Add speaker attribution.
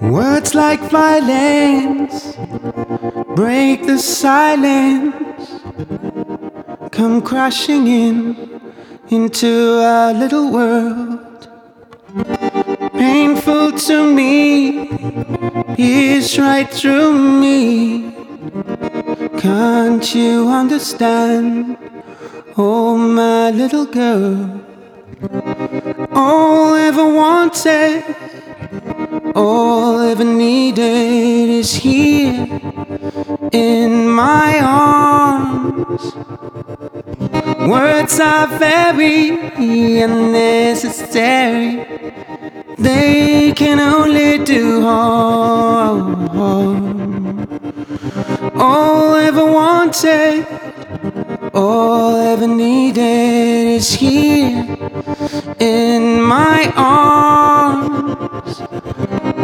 Speaker 1: Words like violence break the silence, come crashing into our little world. Painful to me, pierce right through me. Can't you understand? Oh, my little girl. All I ever wanted, all I ever needed is here in my arms. Words are very unnecessary, they can only do harm. All I ever wanted, all I ever needed is here in my arms.